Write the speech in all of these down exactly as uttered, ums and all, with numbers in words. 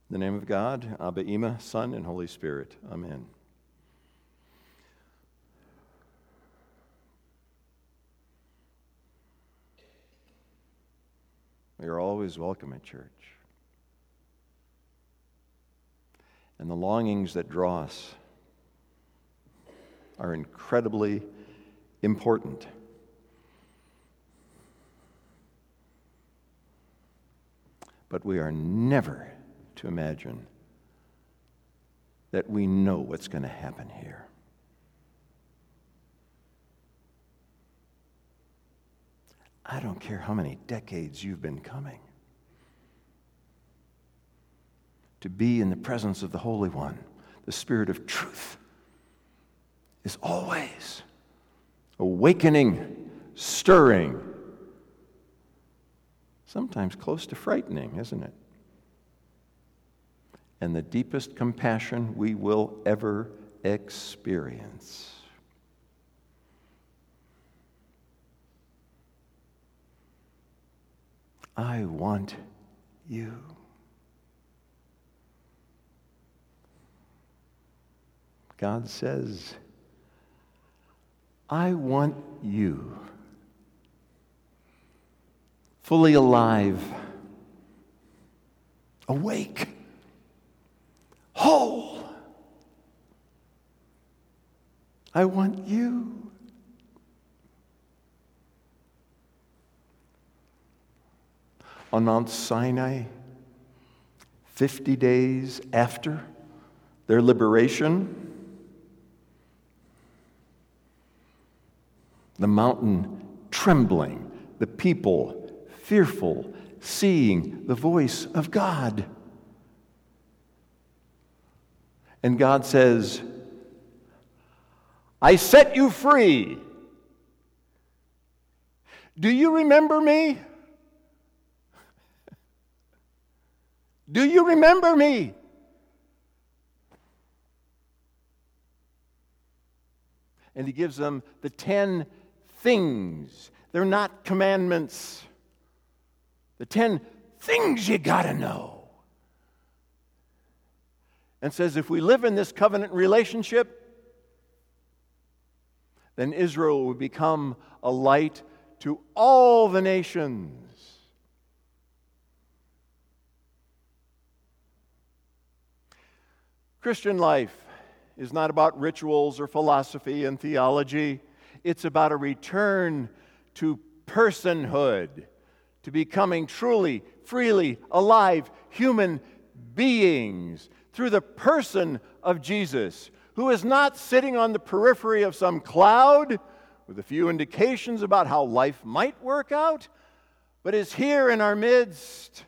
In the name of God, Abba, Ima, Son, and Holy Spirit. Amen. We are always welcome at church. And the longings that draw us are incredibly important. But we are never to imagine that we know what's going to happen here. I don't care how many decades you've been coming. To be in the presence of the Holy One, the Spirit of truth, is always awakening, stirring, sometimes close to frightening, isn't it? And the deepest compassion we will ever experience. I want you. God says, I want you fully alive, awake, whole. I want you. On Mount Sinai, fifty days after their liberation, the mountain trembling, the people fearful, seeing the voice of God. And God says, I set you free. Do you remember me? Do you remember me? And he gives them the ten things. They're not commandments. The ten things you gotta know. And says if we live in this covenant relationship, then Israel will become a light to all the nations. Christian life is not about rituals or philosophy and theology. It's about a return to personhood, to becoming truly, freely alive human beings through the person of Jesus, who is not sitting on the periphery of some cloud with a few indications about how life might work out, but is here in our midst,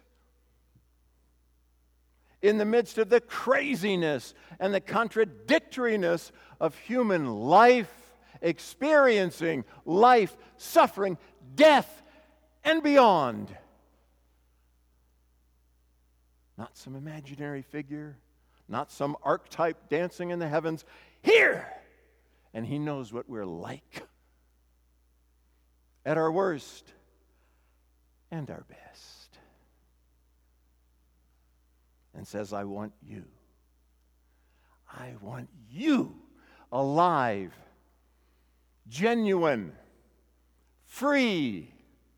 in the midst of the craziness and the contradictoriness of human life, experiencing life, suffering, death, and beyond. Not some imaginary figure, not some archetype dancing in the heavens. Here! And he knows what we're like. At our worst and our best. And says, I want you. I want you alive, genuine, free.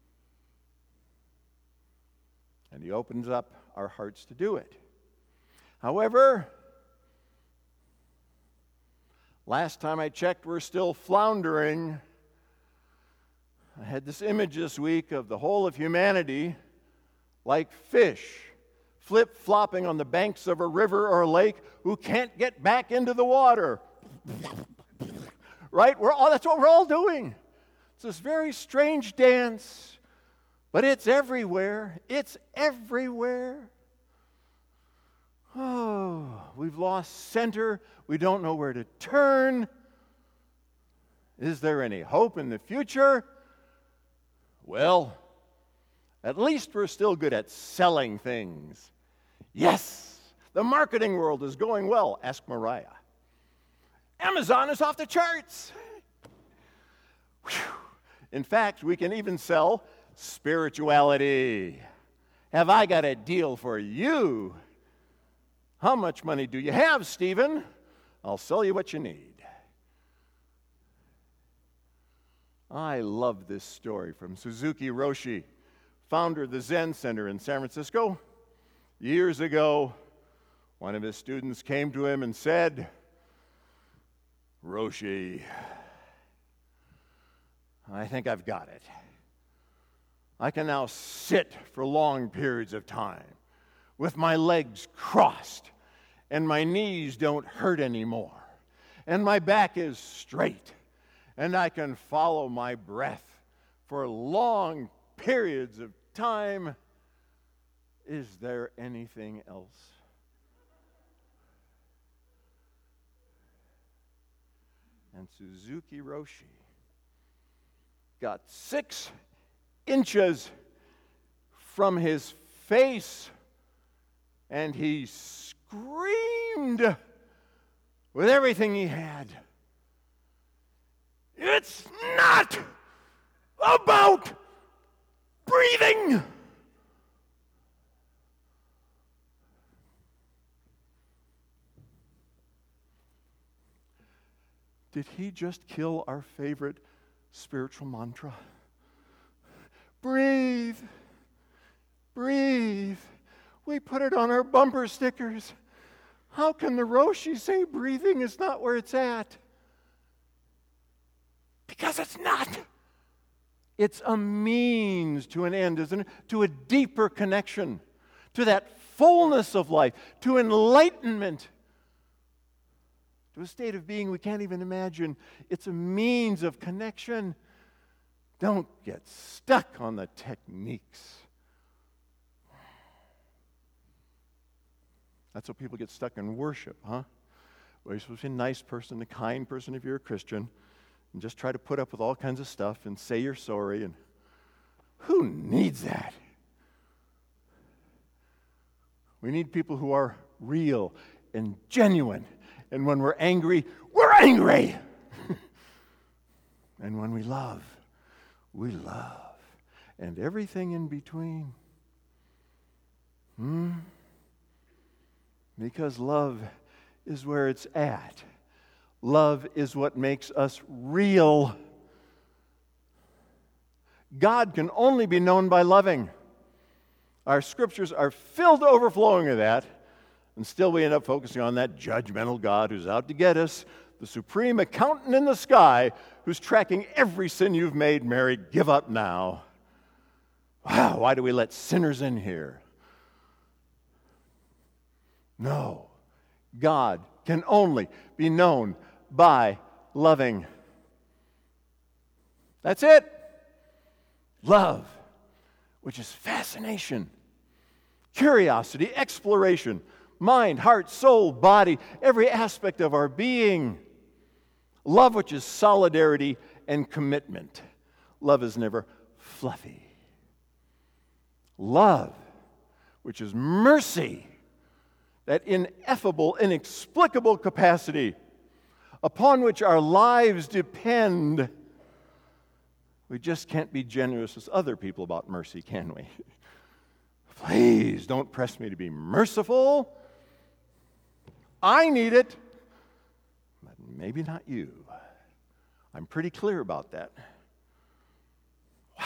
And he opens up our hearts to do it. However, last time I checked, we're still floundering. I had this image this week of the whole of humanity like fish flip-flopping on the banks of a river or a lake who can't get back into the water. Right? We're all, that's what we're all doing. It's this very strange dance, but it's everywhere. It's everywhere. Oh, we've lost center. We don't know where to turn. Is there any hope in the future? Well, at least we're still good at selling things. Yes, the marketing world is going well. Ask Mariah. Amazon is off the charts. Whew. In fact, we can even sell spirituality. Have I got a deal for you? How much money do you have, Stephen? I'll sell you what you need. I love this story from Suzuki Roshi, founder of the Zen Center in San Francisco. Years ago, one of his students came to him and said, "Roshi, I think I've got it. I can now sit for long periods of time with my legs crossed, and my knees don't hurt anymore, and my back is straight, and I can follow my breath for long periods of time. Is there anything else?" And Suzuki Roshi got six inches from his face, and he screamed with everything he had, "It's not about breathing!" Did he just kill our favorite spiritual mantra? Breathe, breathe. We put it on our bumper stickers. How can the Roshi say breathing is not where it's at? Because it's not. It's a means to an end, isn't it? To a deeper connection, to that fullness of life, to enlightenment, to a state of being we can't even imagine. It's a means of connection. Don't get stuck on the techniques. That's how people get stuck in worship, huh? Well, you're supposed to be a nice person, a kind person if you're a Christian, and just try to put up with all kinds of stuff and say you're sorry. And who needs that? We need people who are real and genuine. And when we're angry, we're angry. And when we love, we love. And everything in between. Hmm? Because love is where it's at. Love is what makes us real. God can only be known by loving. Our scriptures are filled to overflowing of that. And still we end up focusing on that judgmental God who's out to get us, the supreme accountant in the sky who's tracking every sin you've made. Mary, give up now. Wow, why do we let sinners in here? No, God can only be known by loving. That's it. Love, which is fascination, curiosity, exploration, mind, heart, soul, body, every aspect of our being. Love, which is solidarity and commitment. Love is never fluffy. Love, which is mercy, that ineffable, inexplicable capacity upon which our lives depend. We just can't be generous as other people about mercy, can we? Please don't press me to be merciful. I need it, but maybe not you. I'm pretty clear about that. Wow.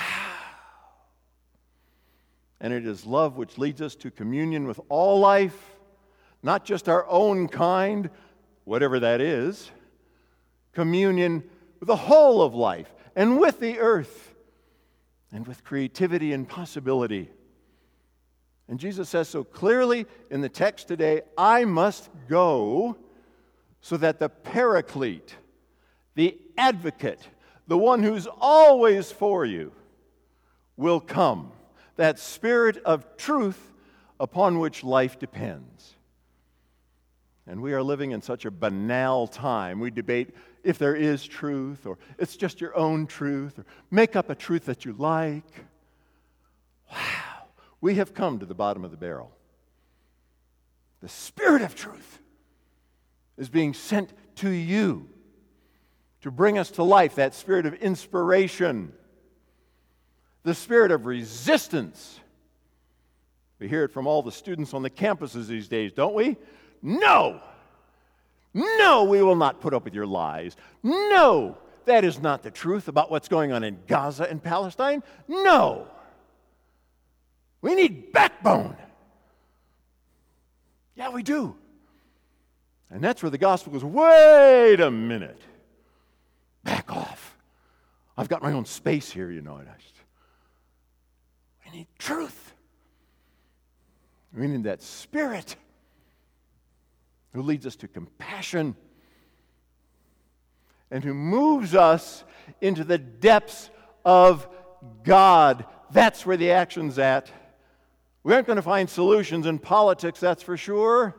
And it is love which leads us to communion with all life, not just our own kind, whatever that is, communion with the whole of life and with the earth and with creativity and possibility. And Jesus says so clearly in the text today, I must go so that the Paraclete, the advocate, the one who's always for you, will come. That Spirit of truth upon which life depends. And we are living in such a banal time. We debate if there is truth, or it's just your own truth, or make up a truth that you like. Wow. We have come to the bottom of the barrel. The Spirit of truth is being sent to you to bring us to life, that spirit of inspiration, the spirit of resistance. We hear it from all the students on the campuses these days, don't we? No! No, we will not put up with your lies. No, that is not the truth about what's going on in Gaza and Palestine. No! We need backbone. Yeah, we do. And that's where the gospel goes, wait a minute. Back off. I've got my own space here, you know. We need truth. We need that Spirit who leads us to compassion and who moves us into the depths of God. That's where the action's at. We aren't going to find solutions in politics, that's for sure.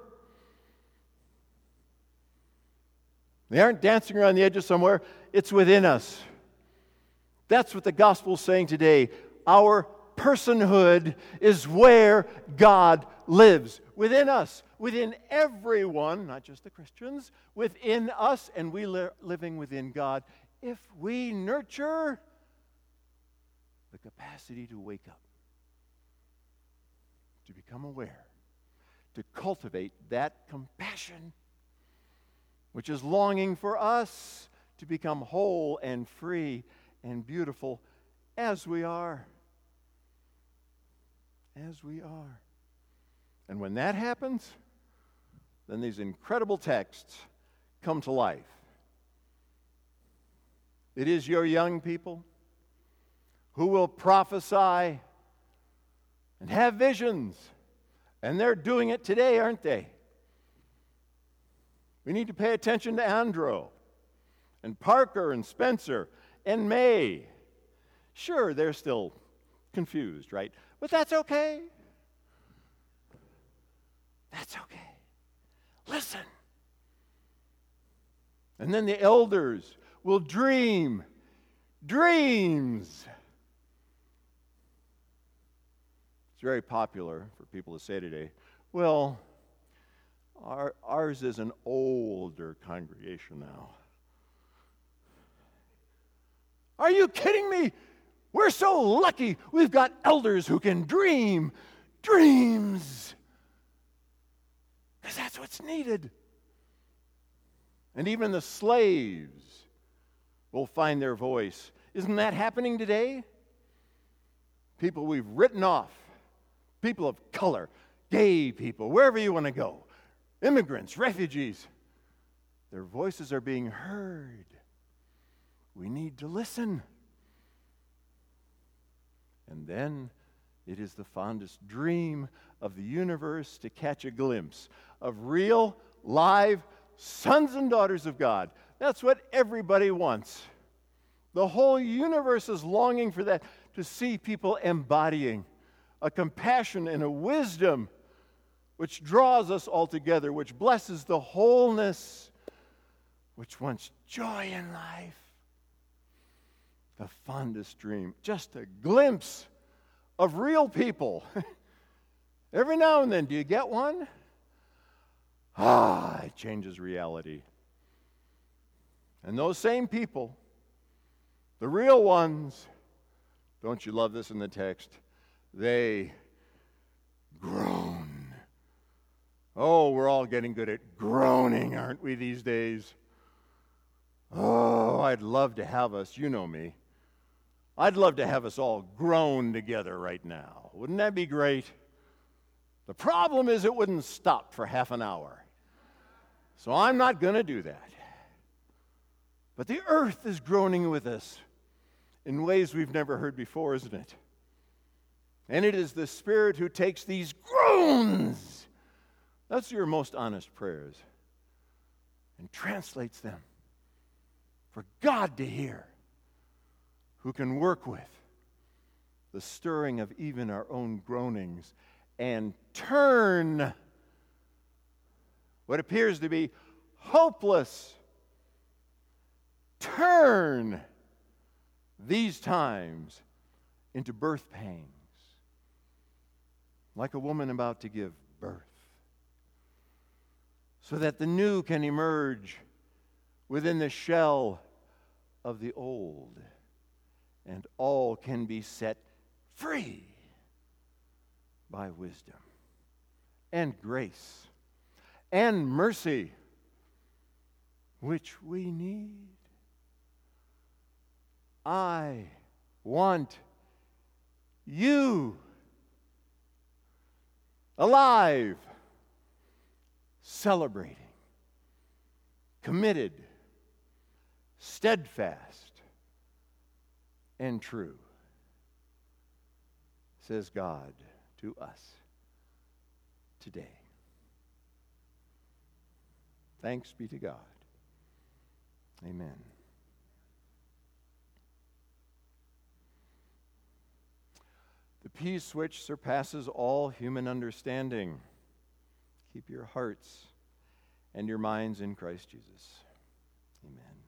They aren't dancing around the edges somewhere. It's within us. That's what the gospel's saying today. Our personhood is where God lives. Within us. Within everyone, not just the Christians. Within us, and we li- living within God. If we nurture the capacity to wake up. To become aware. To cultivate that compassion which is longing for us to become whole and free and beautiful as we are. As we are. And when that happens, then these incredible texts come to life. It is your young people who will prophesy and have visions. And they're doing it today, aren't they? We need to pay attention to Andrew and Parker and Spencer and May. Sure, they're still confused, right? But that's okay. That's okay. Listen. And then the elders will dream dreams. It's very popular for people to say today, well, Our, ours is an older congregation now. Are you kidding me? We're so lucky we've got elders who can dream dreams. Because that's what's needed. And even the slaves will find their voice. Isn't that happening today? People we've written off. People of color, gay people, wherever you want to go. Immigrants, refugees, their voices are being heard. We need to listen. And then it is the fondest dream of the universe to catch a glimpse of real, live sons and daughters of God. That's what everybody wants. The whole universe is longing for that, to see people embodying a compassion and a wisdom which draws us all together, which blesses the wholeness, which wants joy in life. The fondest dream, just a glimpse of real people. Every now and then, do you get one? Ah, it changes reality. And those same people, the real ones, don't you love this in the text? They groan. Oh, we're all getting good at groaning, aren't we, these days? Oh, I'd love to have us, you know me. I'd love to have us all groan together right now. Wouldn't that be great? The problem is it wouldn't stop for half an hour. So I'm not going to do that. But the earth is groaning with us in ways we've never heard before, isn't it? And it is the Spirit who takes these groans, that's your most honest prayers, and translates them for God to hear, who can work with the stirring of even our own groanings and turn what appears to be hopeless, turn these times into birth pangs, like a woman about to give birth, so that the new can emerge within the shell of the old, and all can be set free by wisdom and grace and mercy, which we need. I want you alive, celebrating, committed, steadfast, and true, says God to us today. Thanks be to God. Amen. The peace which surpasses all human understanding, keep your hearts and your minds in Christ Jesus. Amen.